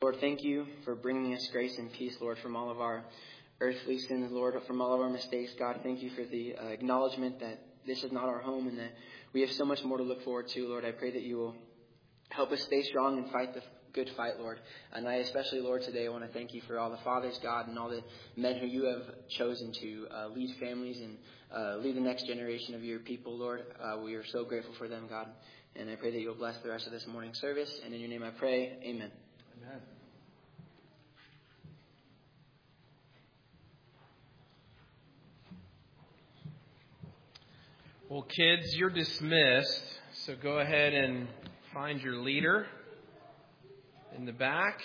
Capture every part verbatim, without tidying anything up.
Lord, thank you for bringing us grace and peace, Lord, from all of our earthly sins, Lord, from all of our mistakes. God, thank you for the uh, acknowledgement that this is not our home and that we have so much more to look forward to, Lord. I pray that you will help us stay strong and fight the good fight, Lord. And I especially, Lord, today want to thank you for all the fathers, God, and all the men who you have chosen to uh, lead families and uh, lead the next generation of your people, Lord. Uh, we are so grateful for them, God. And I pray that you'll bless the rest of this morning service. And in your name I pray, amen. Amen. Well, kids, you're dismissed. So go ahead and find your leader in the back.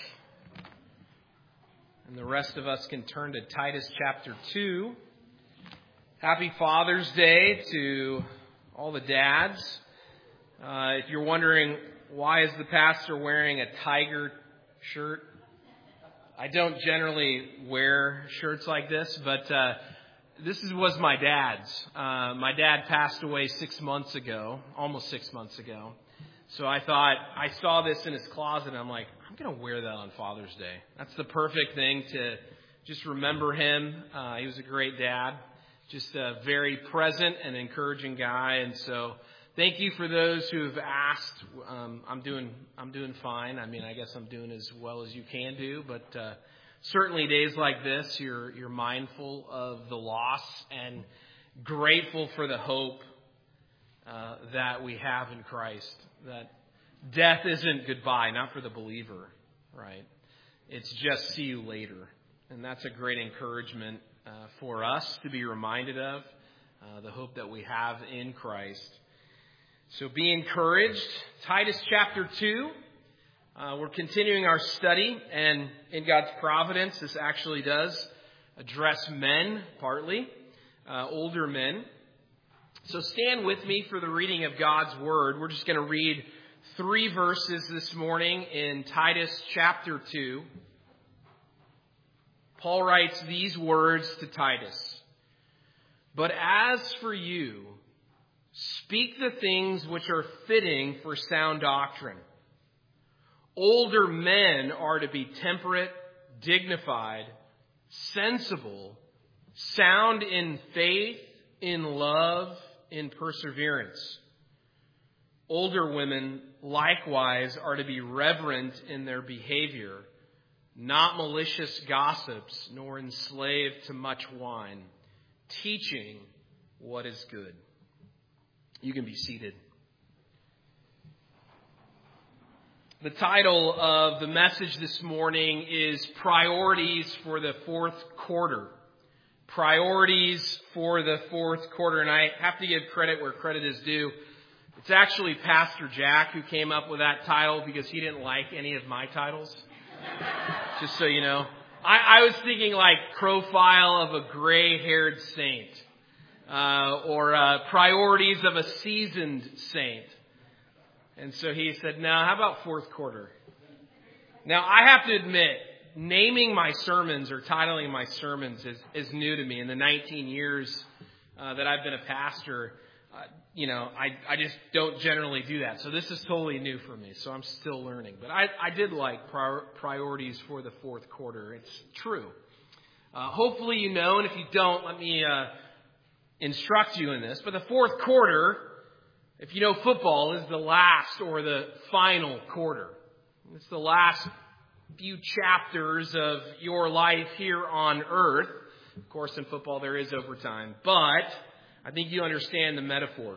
And the rest of us can turn to Titus chapter two. Happy Father's Day to all the dads. Uh, if you're wondering, why is the pastor wearing a tiger shirt? I don't generally wear shirts like this, but uh, this is, was my dad's. Uh, my dad passed away six months ago, almost six months ago. So I thought, I saw this in his closet, and I'm like, I'm going to wear that on Father's Day. That's the perfect thing to just remember him. Uh, he was a great dad, just a very present and encouraging guy, and so thank you for those who have asked. Um, I'm doing I'm doing fine. I mean, I guess I'm doing as well as you can do. But uh, certainly days like this, you're you're mindful of the loss and grateful for the hope uh, that we have in Christ. That death isn't goodbye, not for the believer, right? It's just see you later. And that's a great encouragement uh, for us to be reminded of, uh, the hope that we have in Christ. So be encouraged. Titus chapter two. Uh, we're continuing our study, and in God's providence, this actually does address men, partly, uh, older men. So stand with me for the reading of God's Word. We're just going to read three verses this morning in Titus chapter two. Paul writes these words to Titus. But as for you, speak the things which are fitting for sound doctrine. Older men are to be temperate, dignified, sensible, sound in faith, in love, in perseverance. Older women likewise are to be reverent in their behavior, not malicious gossips, nor enslaved to much wine, teaching what is good. You can be seated. The title of the message this morning is Priorities for the Fourth Quarter. Priorities for the Fourth Quarter. And I have to give credit where credit is due. It's actually Pastor Jack who came up with that title because he didn't like any of my titles. Just so you know. I, I was thinking like Profile of a Gray-Haired Saint. Uh, or uh, Priorities of a Seasoned Saint. And so he said, no, how about fourth quarter? Now, I have to admit, naming my sermons or titling my sermons is, is new to me. In the nineteen years uh, that I've been a pastor, uh, you know, I, I just don't generally do that. So this is totally new for me. So I'm still learning. But I, I did like prior, priorities for the fourth quarter. It's true. Uh, hopefully you know, and if you don't, let me uh, instruct you in this. But the fourth quarter, if you know football, is the last or the final quarter. It's the last few chapters of your life here on earth. Of course, in football there is overtime, but I think you understand the metaphor.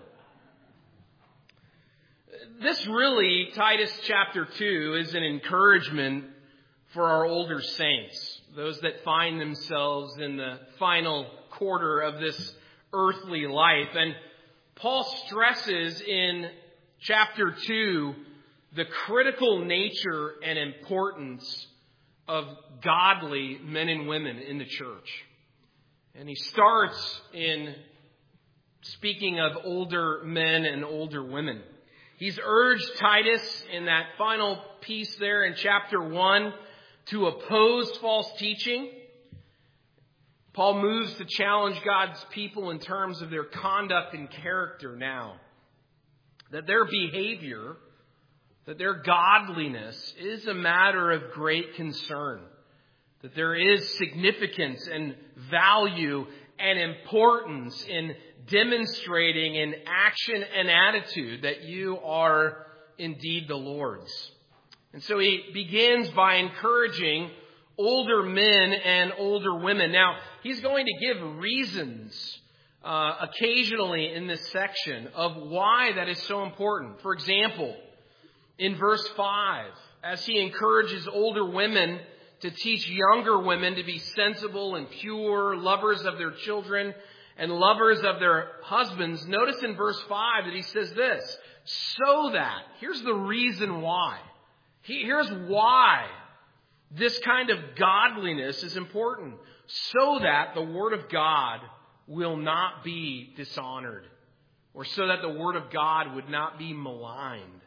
This really, Titus chapter two, is an encouragement for our older saints, those that find themselves in the final quarter of this earthly life. And Paul stresses in chapter two the critical nature and importance of godly men and women in the church. And he starts in speaking of older men and older women. He's urged Titus in that final piece there in chapter one to oppose false teaching. Paul moves to challenge God's people in terms of their conduct and character now. That their behavior that their godliness is a matter of great concern, that there is significance and value and importance in demonstrating in action and attitude that you are indeed the Lord's. And so he begins by encouraging older men and older women. Now, he's going to give reasons uh, occasionally in this section of why that is so important. For example, in verse five, as he encourages older women to teach younger women to be sensible and pure, lovers of their children and lovers of their husbands, notice in verse five that he says this, so that, here's the reason why. He, here's why this kind of godliness is important, so that the Word of God will not be dishonored, or so that the Word of God would not be maligned.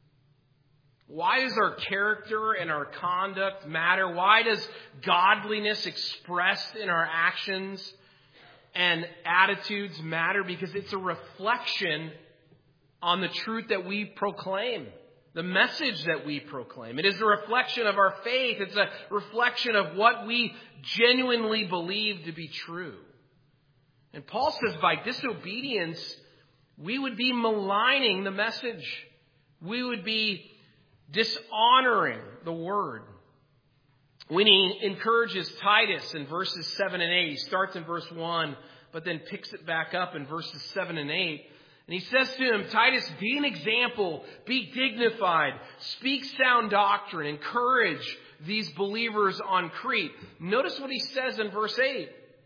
Why does our character and our conduct matter? Why does godliness expressed in our actions and attitudes matter? Because it's a reflection on the truth that we proclaim, the message that we proclaim. It is a reflection of our faith. It's a reflection of what we genuinely believe to be true. And Paul says by disobedience, we would be maligning the message. We would be dishonoring the word. When he encourages Titus in verses seven and eight, he starts in verse one, but then picks it back up in verses seven and eight. And he says to him, Titus, be an example, be dignified, speak sound doctrine, encourage these believers on Crete. Notice what he says in verse eight,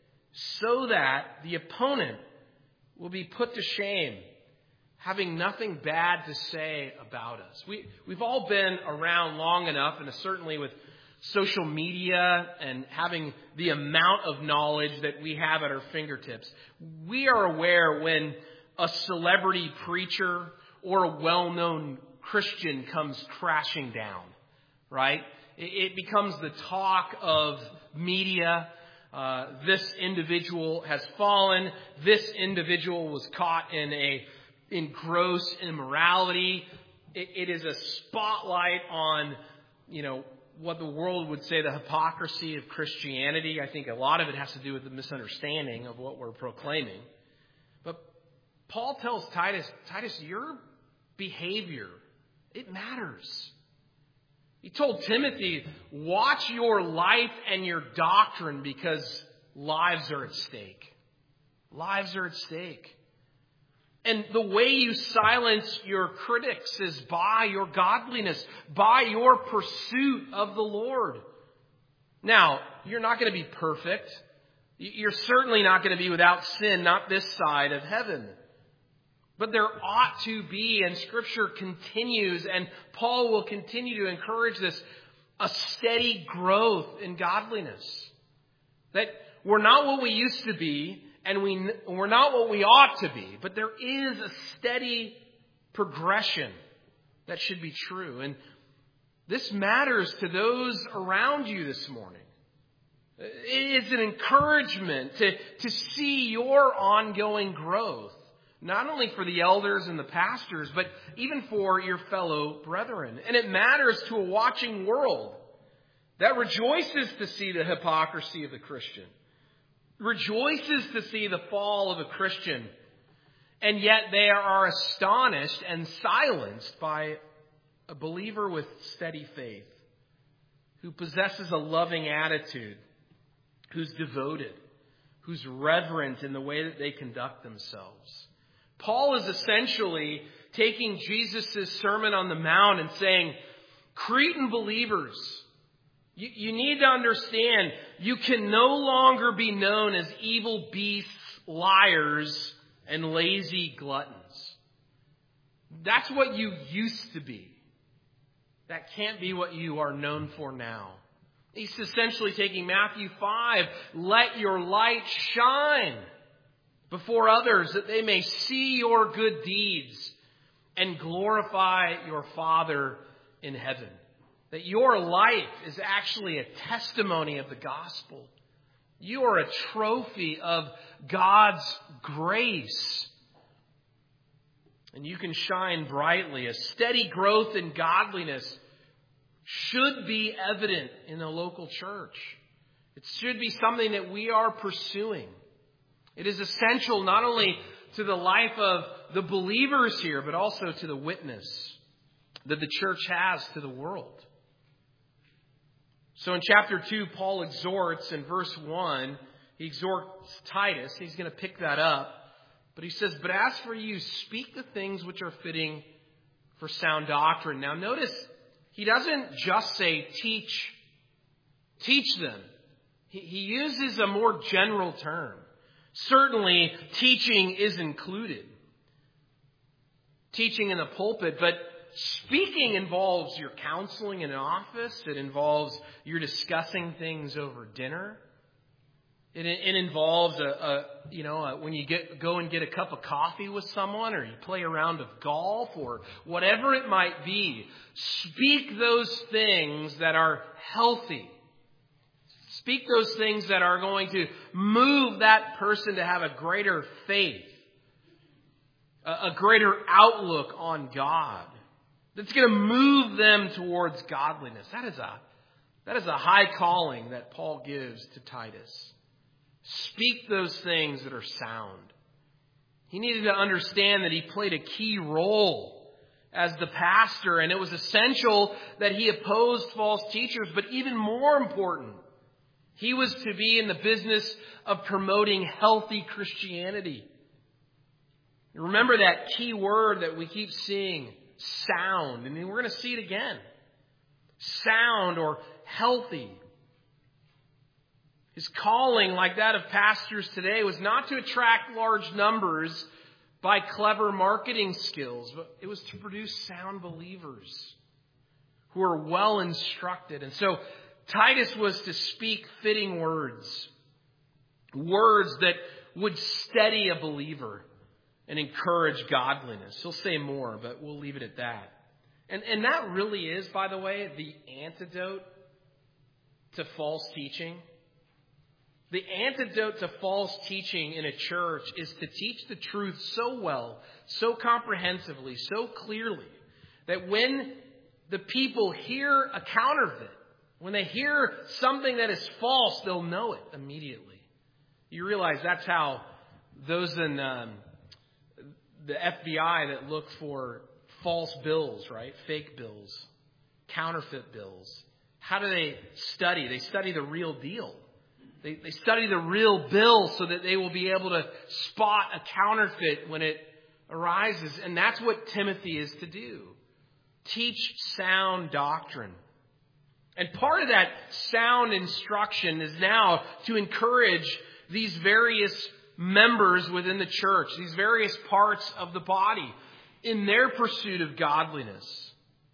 so that the opponent will be put to shame, having nothing bad to say about us. We, we've all been around long enough, and certainly with social media and having the amount of knowledge that we have at our fingertips, we are aware when a celebrity preacher or a well-known Christian comes crashing down, right? It becomes the talk of media. Uh, this individual has fallen. This individual was caught in a in gross immorality. It, it is a spotlight on, you know, what the world would say the hypocrisy of Christianity. I think a lot of it has to do with the misunderstanding of what we're proclaiming. But Paul tells Titus, Titus, your behavior, it matters. He told Timothy, watch your life and your doctrine because lives are at stake. Lives are at stake. And the way you silence your critics is by your godliness, by your pursuit of the Lord. Now, you're not going to be perfect. You're certainly not going to be without sin, not this side of heaven. But there ought to be, and Scripture continues, and Paul will continue to encourage this, a steady growth in godliness. That we're not what we used to be, and we, we're not what we ought to be, but there is a steady progression that should be true. And this matters to those around you this morning. It is an encouragement to, to see your ongoing growth. Not only for the elders and the pastors, but even for your fellow brethren. And it matters to a watching world that rejoices to see the hypocrisy of the Christian, rejoices to see the fall of a Christian, and yet they are astonished and silenced by a believer with steady faith, who possesses a loving attitude, who's devoted, who's reverent in the way that they conduct themselves. Paul is essentially taking Jesus' Sermon on the Mount and saying, Cretan believers, you, you need to understand you can no longer be known as evil beasts, liars, and lazy gluttons. That's what you used to be. That can't be what you are known for now. He's essentially taking Matthew five, let your light shine before others, that they may see your good deeds and glorify your Father in heaven. That your life is actually a testimony of the gospel. You are a trophy of God's grace. and you can shine brightly. A steady growth in godliness should be evident in the local church. It should be something that we are pursuing. It is essential not only to the life of the believers here, but also to the witness that the church has to the world. So in chapter two, Paul exhorts in verse one, he exhorts Titus. He's going to pick that up. But he says, but as for you, speak the things which are fitting for sound doctrine. Now notice, he doesn't just say teach, teach them. He, he uses a more general term. Certainly, teaching is included. Teaching in the pulpit, but speaking involves your counseling in an office. It involves your discussing things over dinner. It, it involves a, a you know a, when you get go and get a cup of coffee with someone, or you play a round of golf, or whatever it might be. Speak those things that are healthy. Speak those things that are going to move that person to have a greater faith, a, a greater outlook on God. That's going to move them towards godliness. That is a that is a high calling that Paul gives to Titus. Speak those things that are sound. He needed to understand that he played a key role as the pastor, and it was essential that he opposed false teachers, but even more important, he was to be in the business of promoting healthy Christianity. Remember that key word that we keep seeing, sound. And we're going to see it again. Sound or healthy. His calling, like that of pastors today, was not to attract large numbers by clever marketing skills, but it was to produce sound believers who are well instructed. And so Titus was to speak fitting words, words that would steady a believer and encourage godliness. He'll say more, but we'll leave it at that. And, and that really is, by the way, the antidote to false teaching. The antidote to false teaching in a church is to teach the truth so well, so comprehensively, so clearly, that when the people hear a counterfeit, when they hear something that is false, they'll know it immediately. You realize that's how those in um, the F B I that look for false bills, right? Fake bills, counterfeit bills. How do they study? They study the real deal. They, they study the real bill so that they will be able to spot a counterfeit when it arises. And that's what Timothy is to do. Teach sound doctrine. And part of that sound instruction is now to encourage these various members within the church, these various parts of the body, in their pursuit of godliness.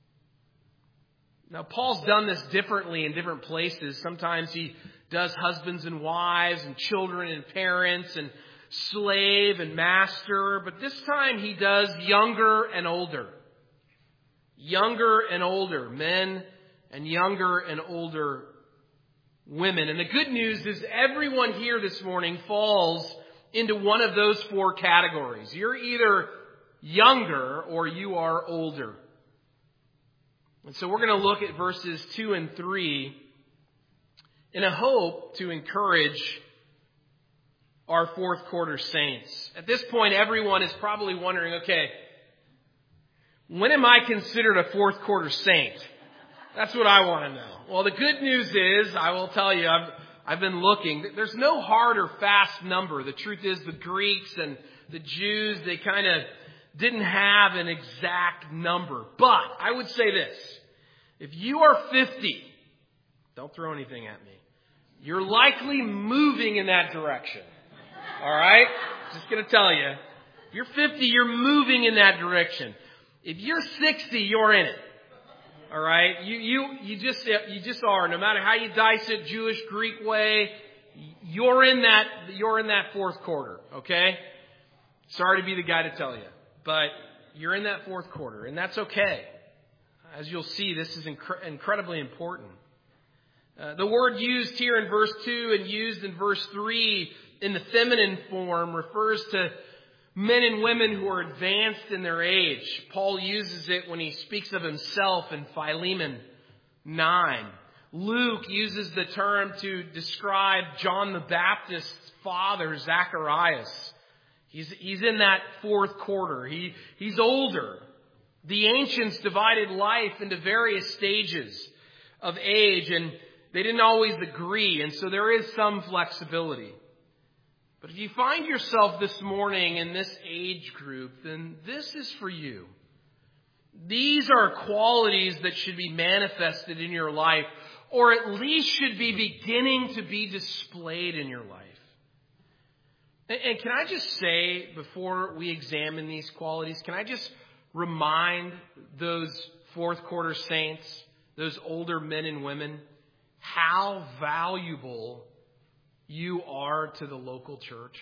Now, Paul's done this differently in different places. Sometimes he does husbands and wives and children and parents and slave and master. But this time he does younger and older. Younger and older men and younger and older women. And the good news is everyone here this morning falls into one of those four categories. You're either younger or you are older. And so we're going to look at verses two and three in a hope to encourage our fourth quarter saints. At this point, everyone is probably wondering, okay, when am I considered a fourth quarter saint? That's what I want to know. Well, the good news is, I will tell you, I've, I've been looking. There's no hard or fast number. The truth is the Greeks and the Jews, they kind of didn't have an exact number. But I would say this. If you are fifty, don't throw anything at me. You're likely moving in that direction. All right? Just going to tell you. If you're fifty, you're moving in that direction. If you're sixty, you're in it. All right? You you you just you just are. No matter how you dice it, Jewish, Greek way, you're in that you're in that fourth quarter, okay? Sorry to be the guy to tell you, but you're in that fourth quarter, and that's okay. As you'll see, this is incre- incredibly important. Uh, the word used here in verse two and used in verse three in the feminine form refers to men and women who are advanced in their age. Paul uses it when he speaks of himself in Philemon nine. Luke uses the term to describe John the Baptist's father, Zacharias. He's, he's in that fourth quarter. He, he's older. The ancients divided life into various stages of age, and they didn't always agree, and so there is some flexibility. But if you find yourself this morning in this age group, then this is for you. These are qualities that should be manifested in your life, or at least should be beginning to be displayed in your life. And can I just say, before we examine these qualities, can I just remind those fourth quarter saints, those older men and women, how valuable you are to the local church?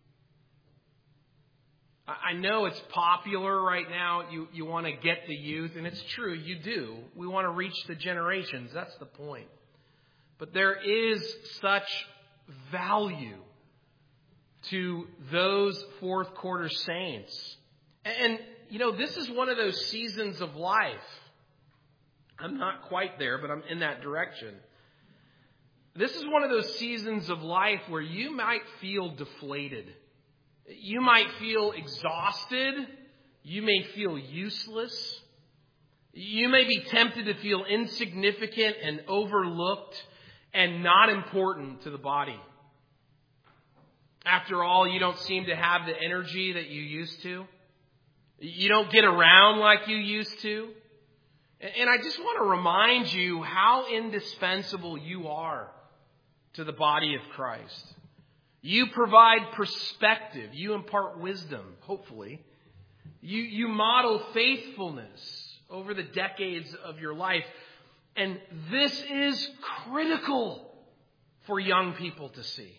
I know it's popular right now. You, you want to get the youth, and it's true, you do. We want to reach the generations. That's the point. But there is such value to those fourth quarter saints. And, you know, this is one of those seasons of life. I'm not quite there, but I'm in that direction. This is one of those seasons of life where you might feel deflated. You might feel exhausted. You may feel useless. You may be tempted to feel insignificant and overlooked and not important to the body. After all, you don't seem to have the energy that you used to. You don't get around like you used to. And I just want to remind you how indispensable you are to the body of Christ. You provide perspective. You impart wisdom, hopefully. You, you model faithfulness over the decades of your life. And this is critical for young people to see.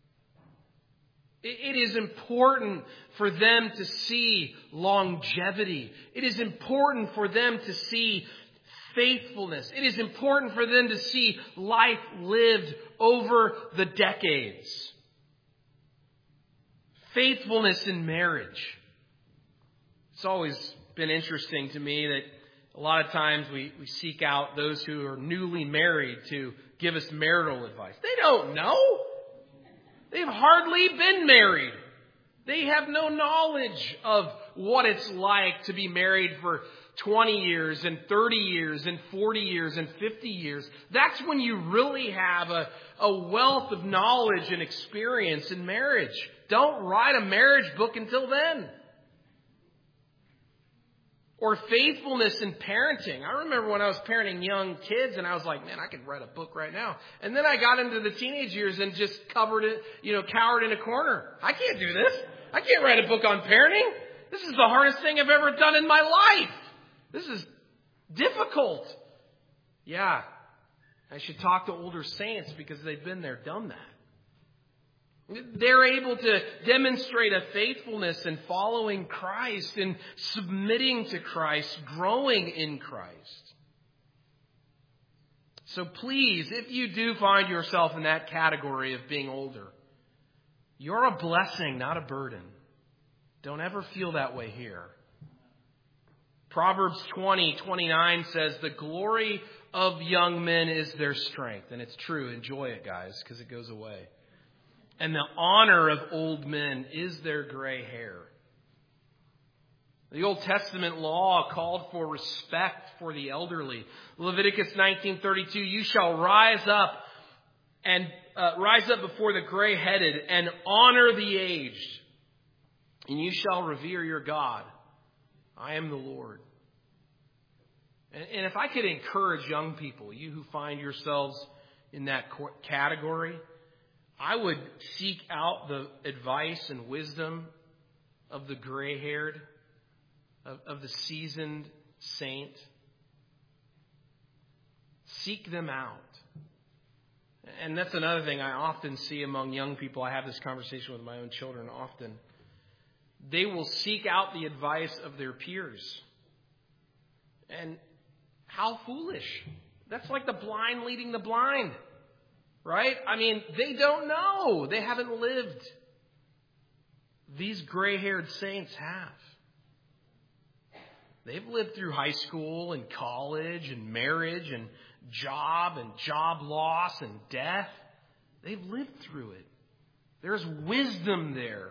It is important for them to see longevity. It is important for them to see faithfulness. It is important for them to see life lived over the decades. Faithfulness in marriage. It's always been interesting to me that a lot of times we, we seek out those who are newly married to give us marital advice. They don't know. They've hardly been married. They have no knowledge of what it's like to be married for twenty years and thirty years and forty years and fifty years. That's when you really have a, a wealth of knowledge and experience in marriage. Don't write a marriage book until then. Or faithfulness in parenting. I remember when I was parenting young kids and I was like, man, I could write a book right now. And then I got into the teenage years and just covered it, you know, cowered in a corner. I can't do this. I can't write a book on parenting. This is the hardest thing I've ever done in my life. This is difficult. Yeah, I should talk to older saints because they've been there, done that. They're able to demonstrate a faithfulness in following Christ and submitting to Christ, growing in Christ. So please, if you do find yourself in that category of being older, you're a blessing, not a burden. Don't ever feel that way here. Proverbs twenty twenty-nine says, the glory of young men is their strength. And it's true. Enjoy it, guys, because it goes away. And the honor of old men is their gray hair. The Old Testament law called for respect for the elderly. Leviticus nineteen thirty-two, you shall rise up and uh, rise up before the gray-headed and honor the aged. And you shall revere your God. I am the Lord. And, and if I could encourage young people, you who find yourselves in that category, I would seek out the advice and wisdom of the gray-haired, of, of the seasoned saint. Seek them out. And that's another thing I often see among young people. I have this conversation with my own children often. They will seek out the advice of their peers. And how foolish. That's like the blind leading the blind. Right? I mean, they don't know. They haven't lived. these gray-haired saints have. They've lived through high school and college and marriage and job and job loss and death. They've lived through it. There's wisdom there.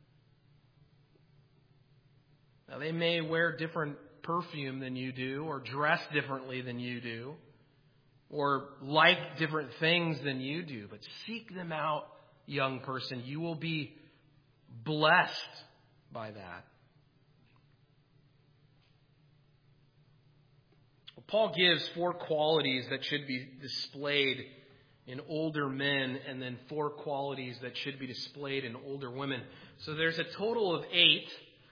Now, they may wear different perfume than you do, or dress differently than you do, or like different things than you do. But seek them out, young person. You will be blessed by that. Paul gives four qualities that should be displayed in older men, and then four qualities that should be displayed in older women. So there's a total of eight,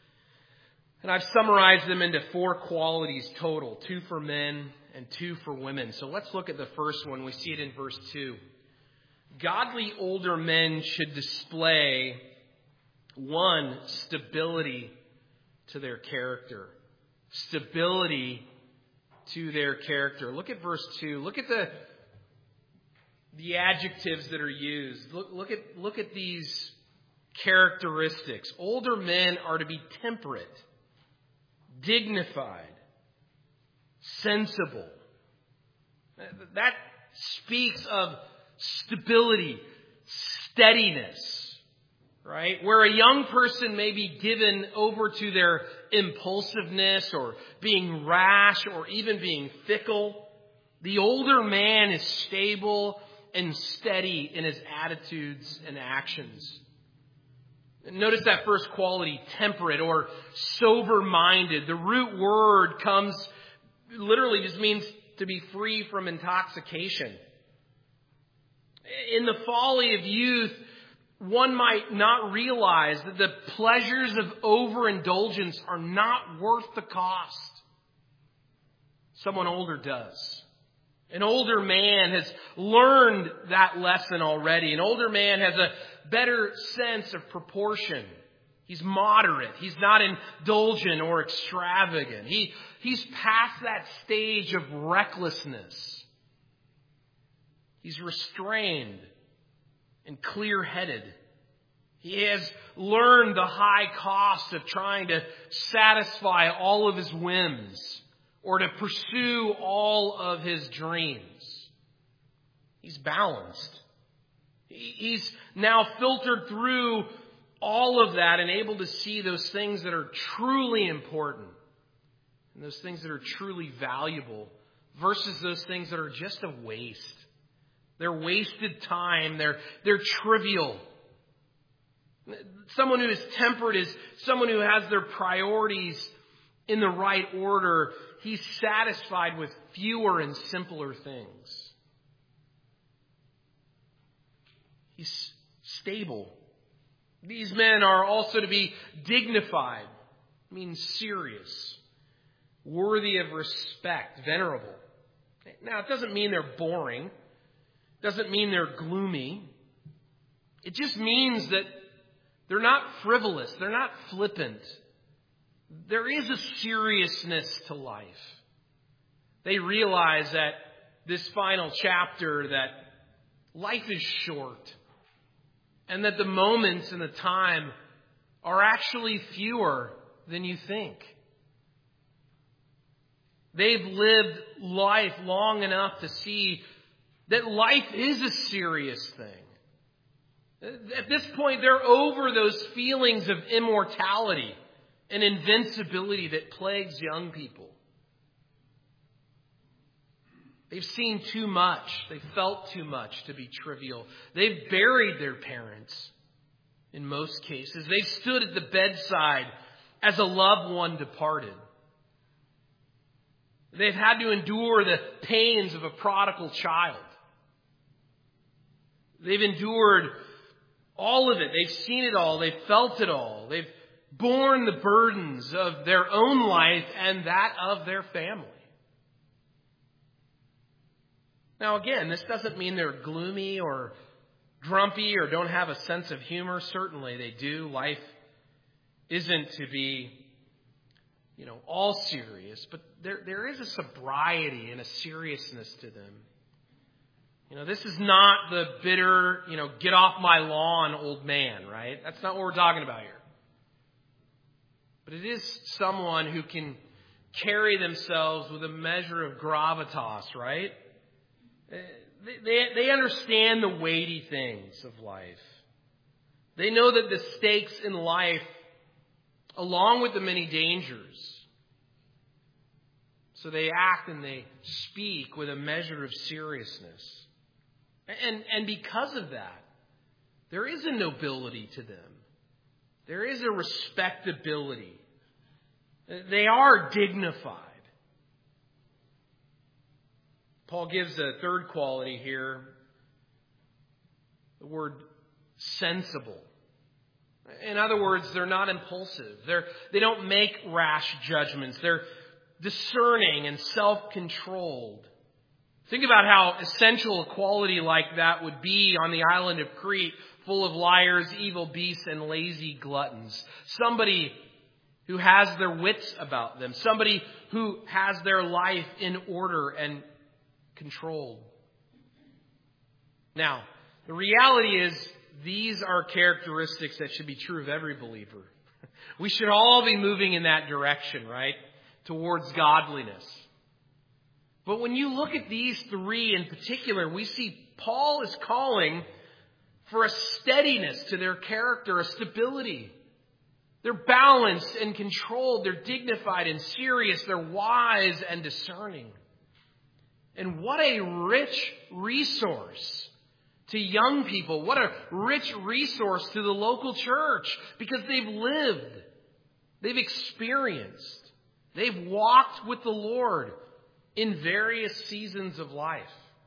and I've summarized them into four qualities total, two for men and two for women. So let's look at the first one. We see it in verse two. Godly older men should display, one, stability to their character. Stability to their character. Look at verse two. Look at the the adjectives that are used. Look, look at look at these characteristics. Older men are to be temperate, dignified, sensible. That speaks of stability, steadiness. Right? Where a young person may be given over to their impulsiveness or being rash or even being fickle, the older man is stable and steady in his attitudes and actions. Notice that first quality, temperate or sober-minded. The root word comes, literally just means to be free from intoxication. In the folly of youth, one might not realize that the pleasures of overindulgence are not worth the cost. Someone older does. An older man has learned that lesson already. An older man has a better sense of proportion. He's moderate. He's not indulgent or extravagant. He, he's past that stage of recklessness. He's restrained and clear-headed. He has learned the high cost of trying to satisfy all of his whims or to pursue all of his dreams. He's balanced. He's now filtered through all of that and able to see those things that are truly important and those things that are truly valuable versus those things that are just a waste. They're wasted time. They're, they're trivial. Someone who is temperate is someone who has their priorities in the right order. He's satisfied with fewer and simpler things. He's stable. These men are also to be dignified, means serious, worthy of respect, venerable. Now, it doesn't mean they're boring. Doesn't mean they're gloomy. It just means that they're not frivolous. They're not flippant. There is a seriousness to life. They realize that this final chapter that life is short and that the moments and the time are actually fewer than you think. They've lived life long enough to see that life is a serious thing. At this point, they're over those feelings of immortality and invincibility that plagues young people. They've seen too much. They've felt too much to be trivial. They've buried their parents in most cases. They've stood at the bedside as a loved one departed. They've had to endure the pains of a prodigal child. They've endured all of it. They've seen it all. They've felt it all. They've borne the burdens of their own life and that of their family. Now, again, this doesn't mean they're gloomy or grumpy or don't have a sense of humor. Certainly they do. Life isn't to be, you know, all serious, but there there is a sobriety and a seriousness to them. You know, this is not the bitter, you know, get off my lawn old man, right? That's not what we're talking about here. but it is someone who can carry themselves with a measure of gravitas, right? They, they, they understand the weighty things of life. They know that the stakes in life, along with the many dangers, so they act and they speak with a measure of seriousness. And, and because of that, there is a nobility to them. There is a respectability. They are dignified. Paul gives a third quality here, the word sensible. In other words, they're not impulsive. They're, they don't make rash judgments. They're discerning and self-controlled. Think about how essential a quality like that would be on the island of Crete, full of liars, evil beasts, and lazy gluttons. Somebody who has their wits about them. Somebody who has their life in order and controlled. Now, the reality is these are characteristics that should be true of every believer. We should all be moving in that direction, right? Towards godliness. But when you look at these three in particular, we see Paul is calling for a steadiness to their character, a stability. They're balanced and controlled. They're dignified and serious. They're wise and discerning. And what a rich resource to young people. What a rich resource to the local church, because they've lived, they've experienced, they've walked with the Lord in various seasons of life.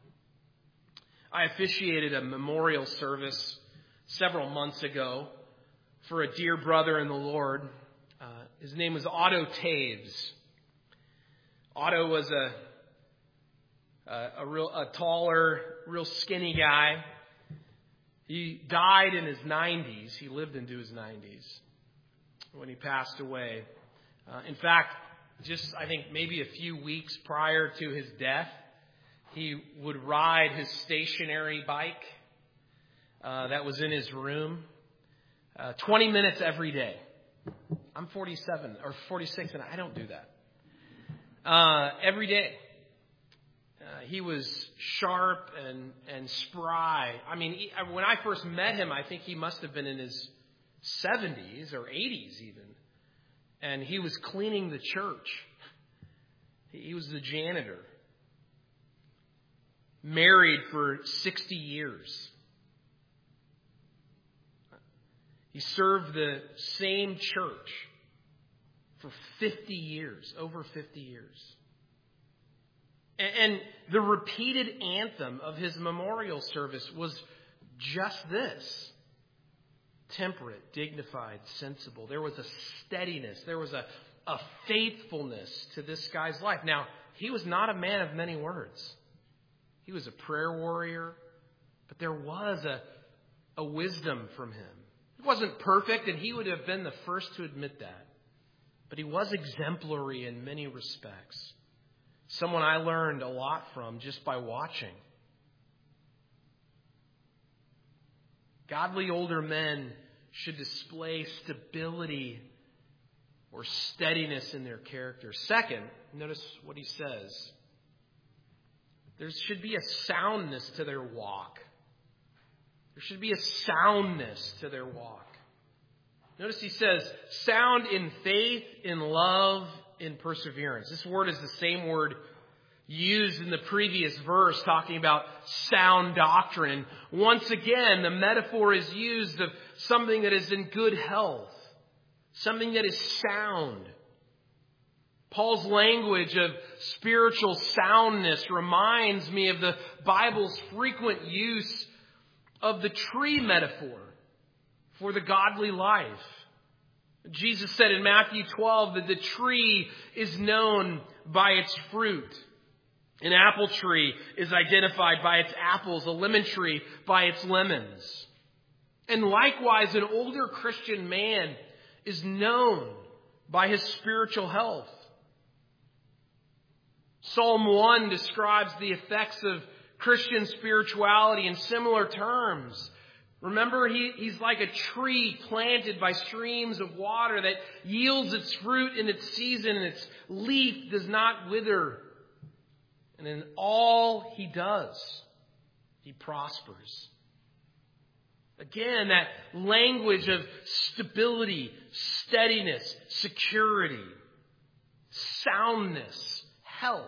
I officiated a memorial service several months ago for a dear brother in the Lord. Uh, his name was Otto Taves. Otto was a a, a real a taller, real skinny guy. He died in his nineties. He lived into his nineties when he passed away. Uh, in fact, just I think maybe a few weeks prior to his death, he would ride his stationary bike uh, that was in his room uh, twenty minutes every day. I'm forty-seven or forty-six, and I don't do that. Uh, every day. Uh, he was sharp and, and spry. I mean, he, when I first met him, I think he must have been in his seventies or eighties even. And he was cleaning the church. He was the janitor. Married for sixty years. He served the same church for fifty years, over fifty years. And the repeated anthem of his memorial service was just this. Temperate, dignified, sensible. There was a steadiness. There was a, a faithfulness to this guy's life. Now, he was not a man of many words. He was a prayer warrior. But there was a, a wisdom from him. He wasn't perfect, and he would have been the first to admit that. But he was exemplary in many respects. Someone I learned a lot from just by watching. Godly older men should display stability or steadiness in their character. Second, notice what he says. There should be a soundness to their walk. There should be a soundness to their walk. Notice he says, sound in faith, in love, in perseverance. This word is the same word used in the previous verse talking about sound doctrine. And once again, the metaphor is used of something that is in good health, something that is sound. Paul's language of spiritual soundness reminds me of the Bible's frequent use of the tree metaphor for the godly life. Jesus said in Matthew twelve that the tree is known by its fruit. An apple tree is identified by its apples, a lemon tree by its lemons. And likewise, an older Christian man is known by his spiritual health. Psalm one describes the effects of Christian spirituality in similar terms. Remember, he, he's like a tree planted by streams of water that yields its fruit in its season, and its leaf does not wither. And in all he does, he prospers. Again, that language of stability, steadiness, security, soundness, health.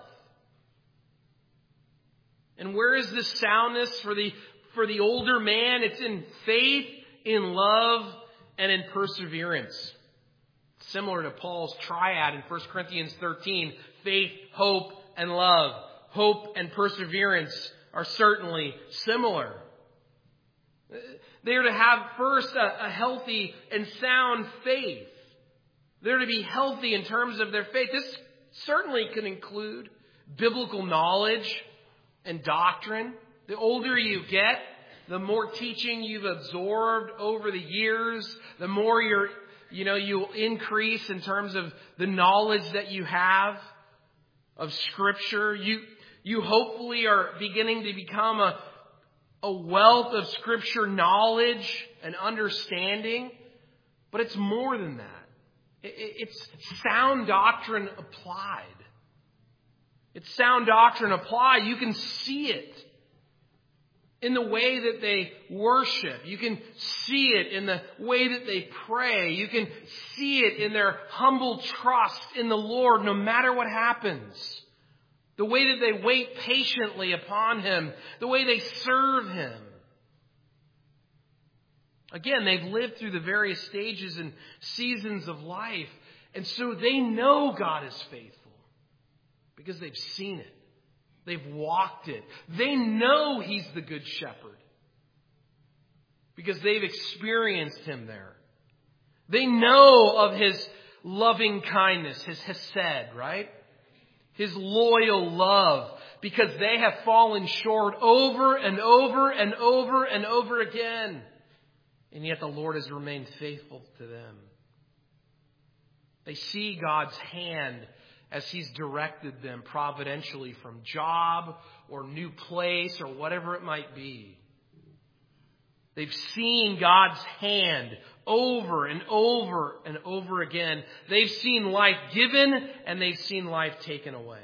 And where is this soundness for the for the older man? It's in faith, in love, and in perseverance. Similar to Paul's triad in First Corinthians thirteen, faith, hope, and love. Hope and perseverance are certainly similar. They're to have first a, a healthy and sound faith. They're to be healthy in terms of their faith. This certainly can include biblical knowledge and doctrine. The older you get, the more teaching you've absorbed over the years, the more you're, you know, you'll increase in terms of the knowledge that you have of Scripture. You, you hopefully are beginning to become a, a wealth of Scripture knowledge and understanding. But it's more than that. It, it's sound doctrine applied. It's sound doctrine applied. You can see it in the way that they worship. You can see it in the way that they pray. You can see it in their humble trust in the Lord no matter what happens. The way that they wait patiently upon Him. The way they serve Him. Again, they've lived through the various stages and seasons of life. And so they know God is faithful. Because they've seen it. They've walked it. They know He's the Good Shepherd. Because they've experienced Him there. They know of His loving kindness, His hesed, right? His loyal love. Because they have fallen short over and over and over and over again. And yet the Lord has remained faithful to them. They see God's hand as He's directed them providentially from job or new place or whatever it might be. They've seen God's hand over and over and over again. They've seen life given and they've seen life taken away.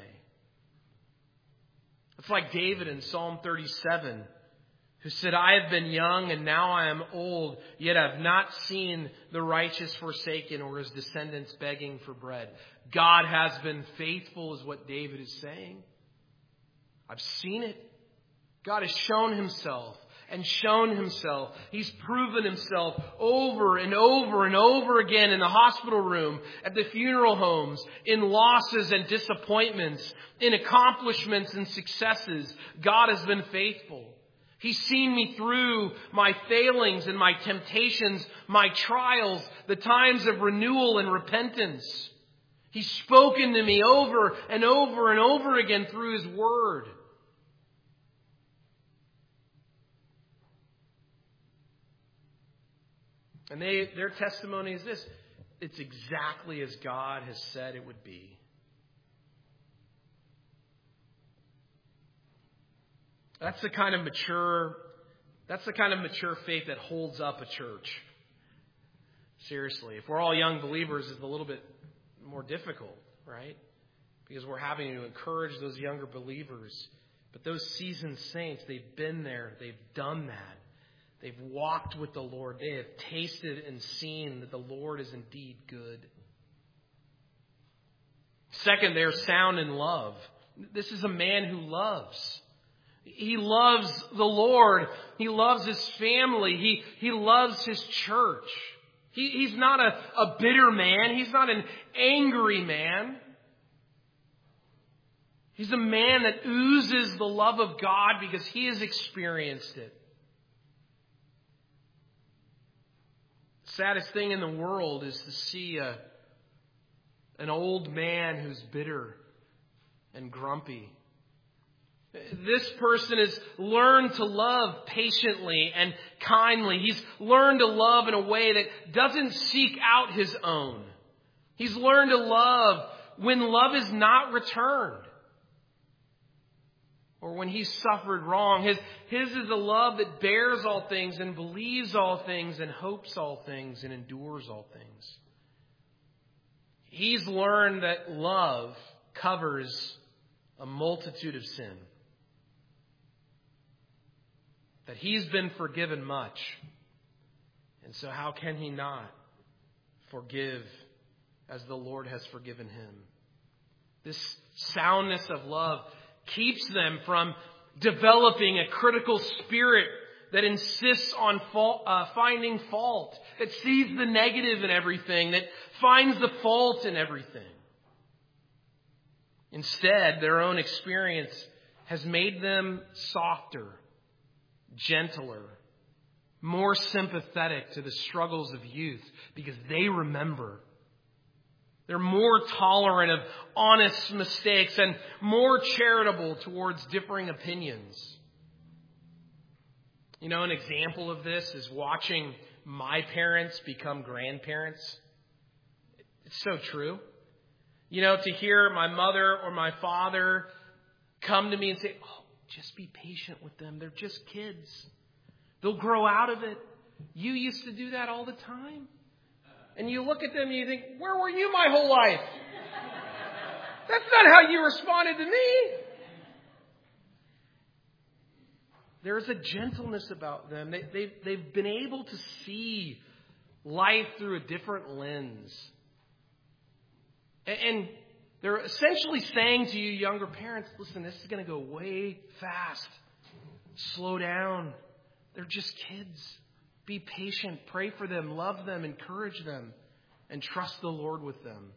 It's like David in Psalm thirty-seven, who said, I have been young and now I am old, yet I have not seen the righteous forsaken or his descendants begging for bread. God has been faithful is what David is saying. I've seen it. God has shown Himself and shown Himself. He's proven Himself over and over and over again in the hospital room, at the funeral homes, in losses and disappointments, in accomplishments and successes. God has been faithful. He's seen me through my failings and my temptations, my trials, the times of renewal and repentance. He's spoken to me over and over and over again through His Word. And they, their testimony is this. It's exactly as God has said it would be. That's the kind of mature, that's the kind of mature faith that holds up a church. Seriously. If we're all young believers, it's a little bit more difficult, right? Because we're having to encourage those younger believers. But those seasoned saints, they've been there. They've done that. They've walked with the Lord. They have tasted and seen that the Lord is indeed good. Second, they're sound in love. This is a man who loves. He loves the Lord. He loves his family. He, he loves his church. He, he's not a, a bitter man. He's not an angry man. He's a man that oozes the love of God because he has experienced it. The saddest thing in the world is to see a, an old man who's bitter and grumpy. This person has learned to love patiently and kindly. He's learned to love in a way that doesn't seek out his own. He's learned to love when love is not returned. or when He suffered wrong. His, his is a love that bears all things and believes all things and hopes all things and endures all things. He's learned that love covers a multitude of sin. That He's been forgiven much. And so how can He not forgive as the Lord has forgiven him? This soundness of love keeps them from developing a critical spirit that insists on fault, uh, finding fault, that sees the negative in everything, that finds the fault in everything. Instead, their own experience has made them softer, gentler, more sympathetic to the struggles of youth because they remember. They're more tolerant of honest mistakes and more charitable towards differing opinions. You know, an example of this is watching my parents become grandparents. It's so true. You know, to hear my mother or my father come to me and say, oh, just be patient with them. They're just kids. They'll grow out of it. You used to do that all the time. And you look at them and you think, where were you my whole life? That's not how you responded to me. There's a gentleness about them. They, they've, they've been able to see life through a different lens. And, and they're essentially saying to you younger parents, listen, this is going to go way fast. Slow down. They're just kids. Be patient. Pray for them. Love them. Encourage them. And trust the Lord with them.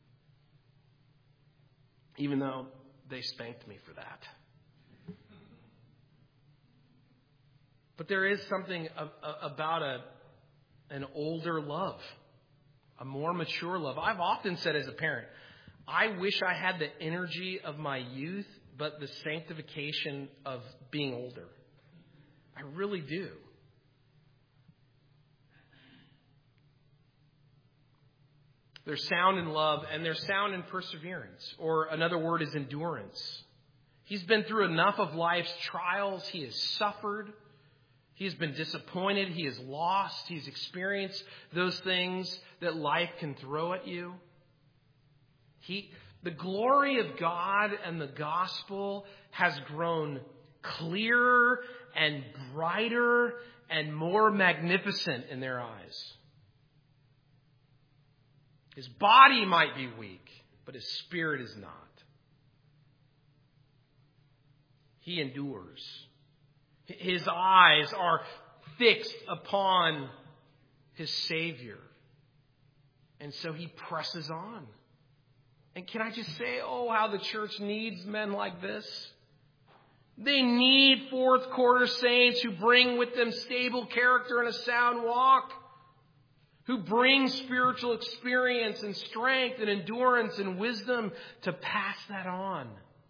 Even though they spanked me for that. But there is something about a, an older love. A more mature love. I've often said as a parent, I wish I had the energy of my youth, but the sanctification of being older. I really do. They're sound in love and they're sound in perseverance. Or another word is endurance. He's been through enough of life's trials. He has suffered. He has been disappointed. He has lost. He's experienced those things that life can throw at you. He, the glory of God and the gospel has grown clearer and brighter and more magnificent in their eyes. His body might be weak, but his spirit is not. He endures. His eyes are fixed upon his Savior. And so he presses on. And can I just say, oh, how the church needs men like this. They need fourth quarter saints who bring with them stable character and a sound walk. Who bring spiritual experience and strength and endurance and wisdom to pass that on.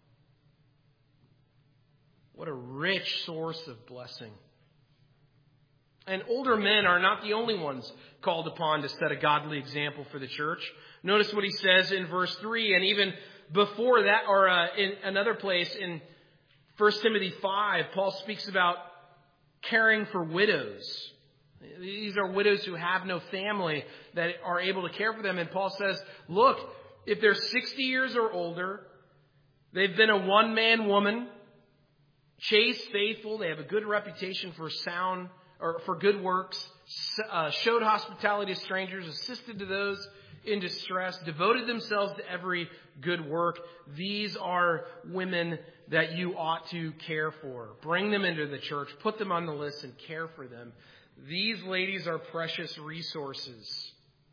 What a rich source of blessing. And older men are not the only ones called upon to set a godly example for the church. Notice what he says in verse three, and even before that, or uh, in another place in First Timothy five, Paul speaks about caring for widows. These are widows who have no family that are able to care for them. And Paul says, look, if they're sixty years or older, they've been a one-man woman, chaste, faithful, they have a good reputation for sound or for good works, uh, showed hospitality to strangers, assisted to those in distress, devoted themselves to every good work. These are women that you ought to care for. Bring them into the church, put them on the list and care for them. These ladies are precious resources.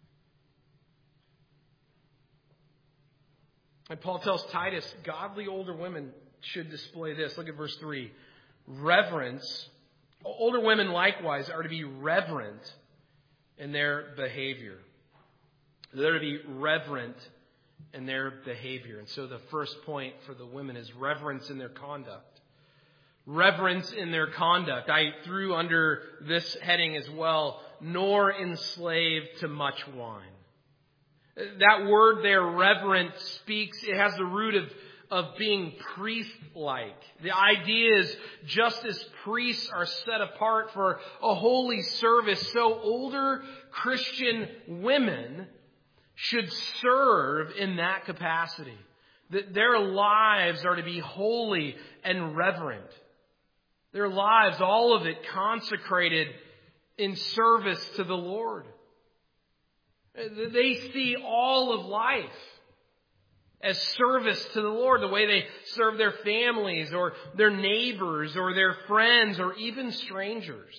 And Paul tells Titus, godly older women should display this. Look at verse three. Reverence. Older women likewise are to be reverent in their behavior. They're to be reverent in their behavior. And so the first point for the women is reverence in their conduct. Reverence in their conduct. I threw under this heading as well, nor enslaved to much wine. That word there, reverent, speaks, it has the root of, of being priest-like. The idea is just as priests are set apart for a holy service, so older Christian women should serve in that capacity. That their lives are to be holy and reverent. Their lives, all of it consecrated in service to the Lord. They see all of life as service to the Lord, the way they serve their families or their neighbors or their friends or even strangers.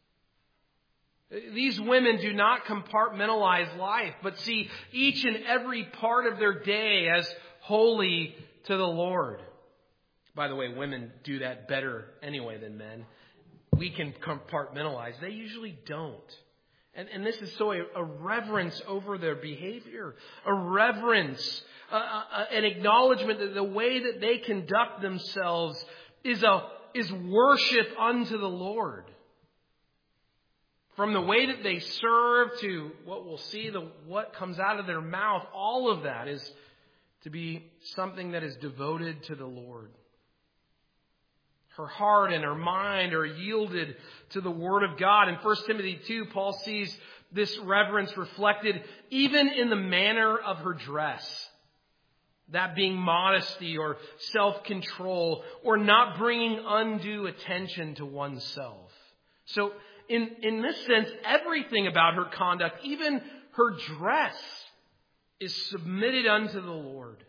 These women do not compartmentalize life, but see each and every part of their day as holy to the Lord. By the way, women do that better anyway than men. We can compartmentalize. They usually don't. And, and this is so a, a reverence over their behavior, a reverence, uh, uh, an acknowledgement that the way that they conduct themselves is a is worship unto the Lord. From the way that they serve to what we'll see, the what comes out of their mouth, all of that is to be something that is devoted to the Lord. Her heart and her mind are yielded to the Word of God. In First Timothy two, Paul sees this reverence reflected even in the manner of her dress. That being modesty or self-control or not bringing undue attention to oneself. So in, in this sense, everything about her conduct, even her dress, is submitted unto the Lord.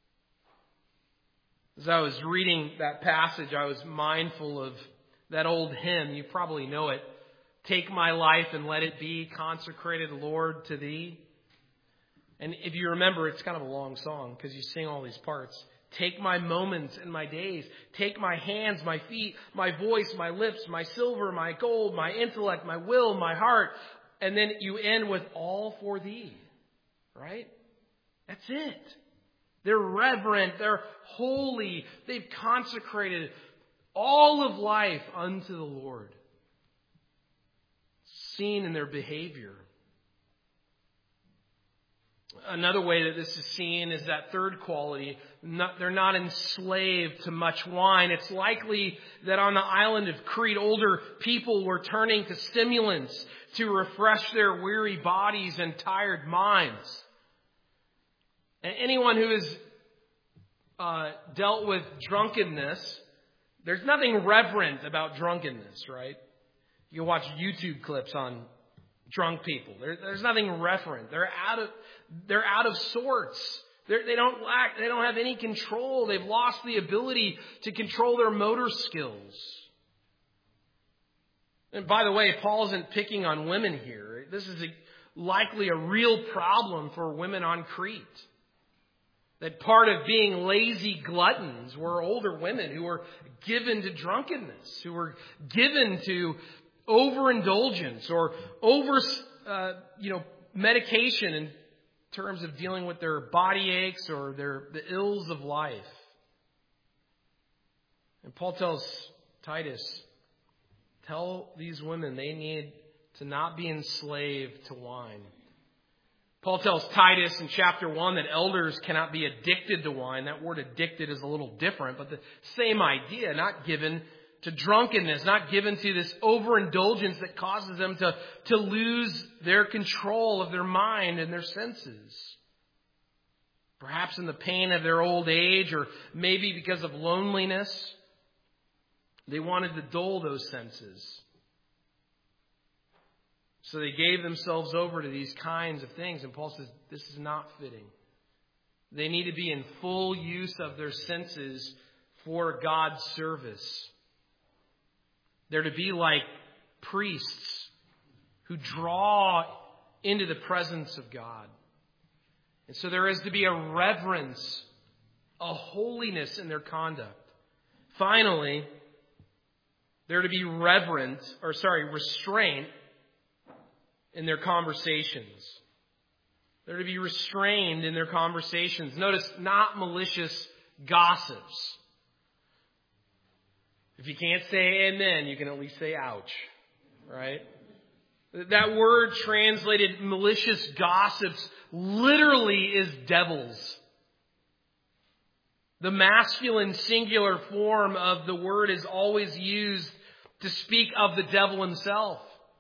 As I was reading that passage, I was mindful of that old hymn. You probably know it. Take my life and let it be consecrated, Lord, to thee. And if you remember, it's kind of a long song because you sing all these parts. Take my moments and my days. Take my hands, my feet, my voice, my lips, my silver, my gold, my intellect, my will, my heart. And then you end with all for thee. Right? That's it. They're reverent. They're holy. They've consecrated all of life unto the Lord. Seen in their behavior. Another way that this is seen is that third quality. Not, they're not enslaved to much wine. It's likely that on the island of Crete, older people were turning to stimulants to refresh their weary bodies and tired minds. Anyone who has uh, dealt with drunkenness, there's nothing reverent about drunkenness, right? You can watch YouTube clips on drunk people. There, there's nothing reverent. They're out of they're out of sorts. They're, they don't lack. They don't have any control. They've lost the ability to control their motor skills. And by the way, Paul isn't picking on women here. This is a, likely a real problem for women on Crete. That part of being lazy gluttons were older women who were given to drunkenness, who were given to overindulgence or over, uh, you know, medication in terms of dealing with their body aches or their the ills of life. And Paul tells Titus, tell these women they need to not be enslaved to wine. Paul tells Titus in chapter one that elders cannot be addicted to wine. That word addicted is a little different, but the same idea, not given to drunkenness, not given to this overindulgence that causes them to, to lose their control of their mind and their senses. Perhaps in the pain of their old age or maybe because of loneliness, they wanted to dull those senses. So they gave themselves over to these kinds of things. And Paul says, this is not fitting. They need to be in full use of their senses for God's service. They're to be like priests who draw into the presence of God. And so there is to be a reverence, a holiness in their conduct. Finally, they're to be reverent, or sorry, restraint in their conversations. They're to be restrained in their conversations. Notice, not malicious gossips. If you can't say amen, you can at least say ouch. Right? That word translated malicious gossips literally is devils. The masculine singular form of the word is always used to speak of the devil himself.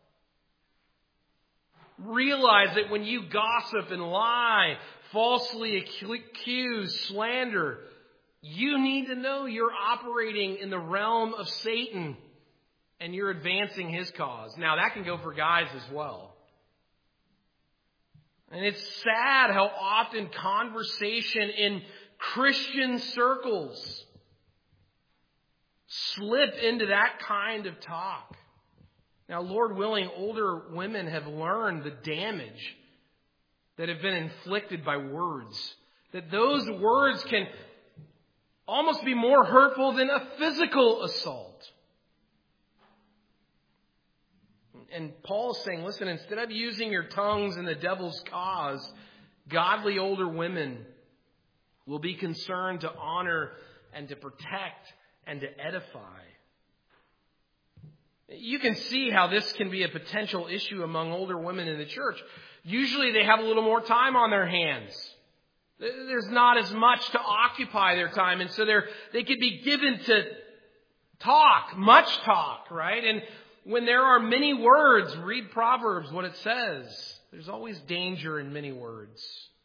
Realize that when you gossip and lie, falsely accuse, slander, you need to know you're operating in the realm of Satan and you're advancing his cause. Now, that can go for guys as well. And it's sad how often conversation in Christian circles slip into that kind of talk. Now, Lord willing, older women have learned the damage that have been inflicted by words. That those words can almost be more hurtful than a physical assault. And Paul's saying, listen, instead of using your tongues in the devil's cause, godly older women will be concerned to honor and to protect and to edify. You can see how this can be a potential issue among older women in the church. Usually they have a little more time on their hands. There's not as much to occupy their time. And so they're, they could be given to talk, much talk, right? And when there are many words, read Proverbs, what it says. There's always danger in many words.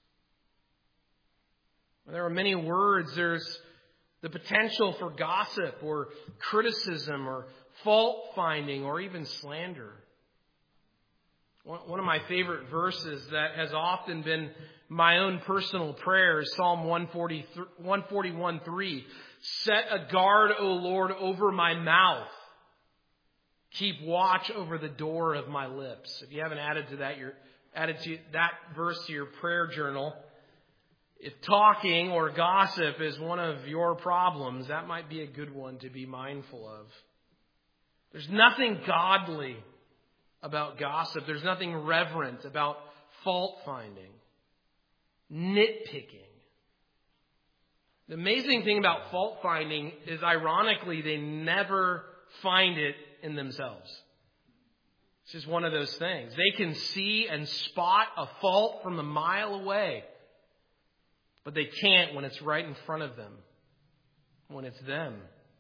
When there are many words, there's the potential for gossip or criticism or fault finding or even slander. One of my favorite verses that has often been my own personal prayer is Psalm one forty-one three. Set a guard, O Lord, over my mouth. Keep watch over the door of my lips. If you haven't added to that, you're added to that verse to your prayer journal. If talking or gossip is one of your problems, that might be a good one to be mindful of. There's nothing godly about gossip. There's nothing reverent about fault finding, nitpicking. The amazing thing about fault finding is, ironically, they never find it in themselves. It's just one of those things. They can see and spot a fault from a mile away, but they can't when it's right in front of them, when it's them.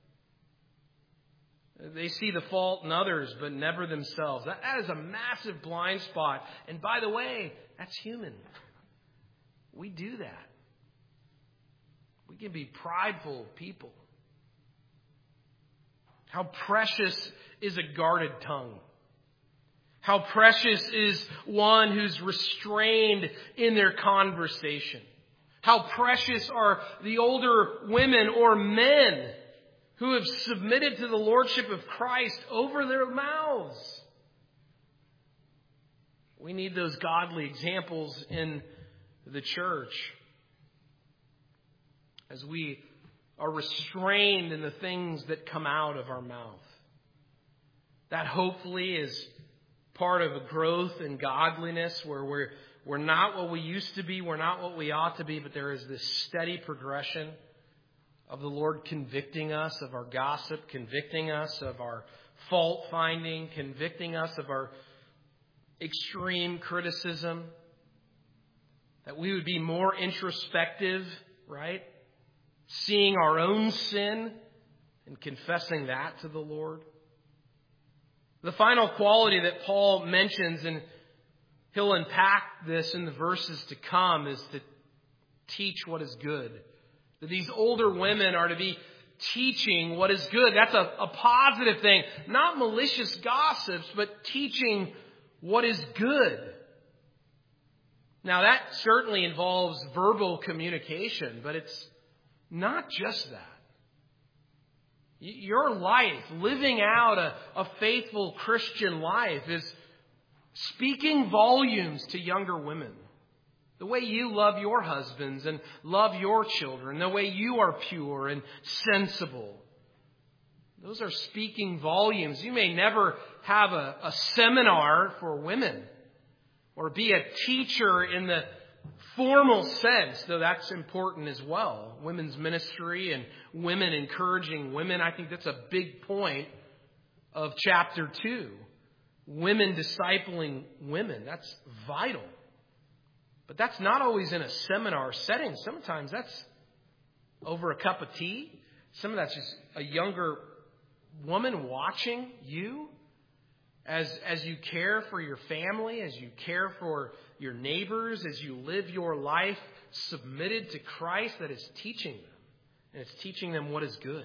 They see the fault in others, but never themselves. That, that is a massive blind spot. And by the way, that's human. We do that. We can be prideful people. How precious is a guarded tongue. How precious is one who's restrained in their conversation. How precious are the older women or men who have submitted to the lordship of Christ over their mouths. We need those godly examples in the church as we are restrained in the things that come out of our mouth. That hopefully is part of a growth in godliness where we're, we're not what we used to be, we're not what we ought to be, but there is this steady progression of the Lord convicting us of our gossip, convicting us of our fault finding, convicting us of our extreme criticism. That we would be more introspective, right? Seeing our own sin and confessing that to the Lord. The final quality that Paul mentions, and he'll unpack this in the verses to come, is to teach what is good. That these older women are to be teaching what is good. That's a, a positive thing. Not malicious gossips, but teaching what is good. Now that certainly involves verbal communication, but it's not just that. Your life, living out a, a faithful Christian life, is speaking volumes to younger women. The way you love your husbands and love your children, the way you are pure and sensible. Those are speaking volumes. You may never have a, a seminar for women or be a teacher in the formal sense, though that's important as well. Women's ministry and women encouraging women. I think that's a big point of chapter two. Women discipling women. That's vital. But that's not always in a seminar setting. Sometimes that's over a cup of tea. Some of that's just a younger woman watching you as, as you care for your family, as you care for your neighbors, as you live your life submitted to Christ, that is teaching them. And it's teaching them what is good.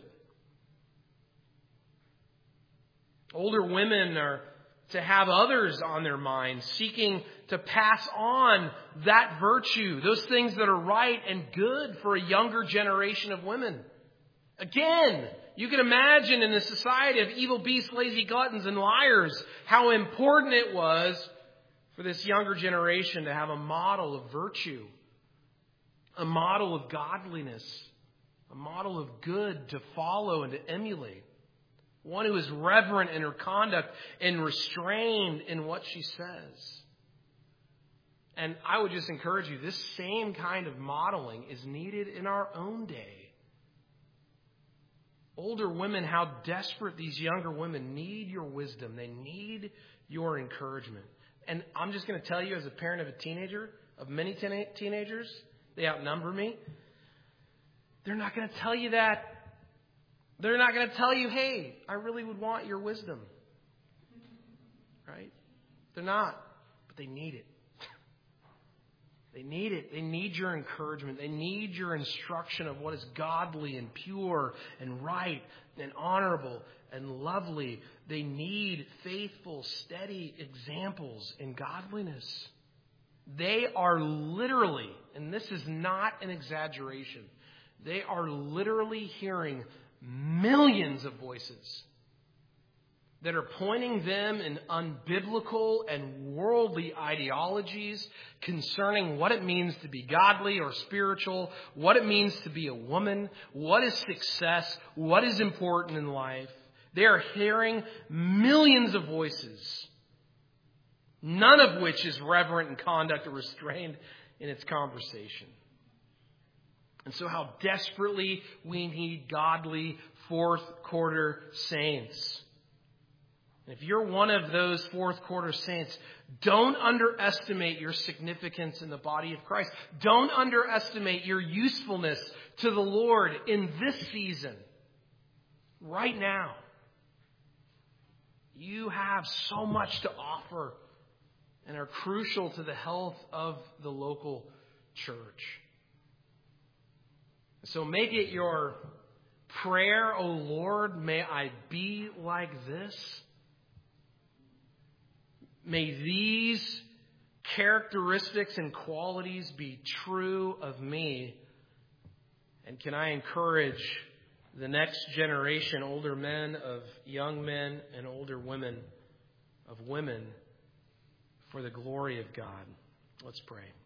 Older women are to have others on their mind, seeking to pass on that virtue, those things that are right and good for a younger generation of women. Again, you can imagine in the society of evil beasts, lazy gluttons, and liars, how important it was for this younger generation to have a model of virtue, a model of godliness, a model of good to follow and to emulate. One who is reverent in her conduct and restrained in what she says. And I would just encourage you, this same kind of modeling is needed in our own day. Older women, how desperate these younger women need your wisdom. They need your encouragement. And I'm just going to tell you, as a parent of a teenager, of many teen- teenagers, they outnumber me. They're not going to tell you that. They're not going to tell you, hey, I really would want your wisdom. Right? They're not. But they need it. They need it. They need your encouragement. They need your instruction of what is godly and pure and right and honorable and lovely. They need faithful, steady examples in godliness. They are literally, and this is not an exaggeration, they are literally hearing millions of voices that are pointing them in unbiblical and worldly ideologies concerning what it means to be godly or spiritual, what it means to be a woman, what is success, what is important in life. They are hearing millions of voices, none of which is reverent in conduct or restrained in its conversation. And so how desperately we need godly fourth quarter saints. If you're one of those fourth quarter saints, don't underestimate your significance in the body of Christ. Don't underestimate your usefulness to the Lord in this season. Right now. You have so much to offer and are crucial to the health of the local church. So make it your prayer, O Lord, may I be like this. May these characteristics and qualities be true of me. And can I encourage the next generation, older men, of young men, and older women, of women, for the glory of God. Let's pray.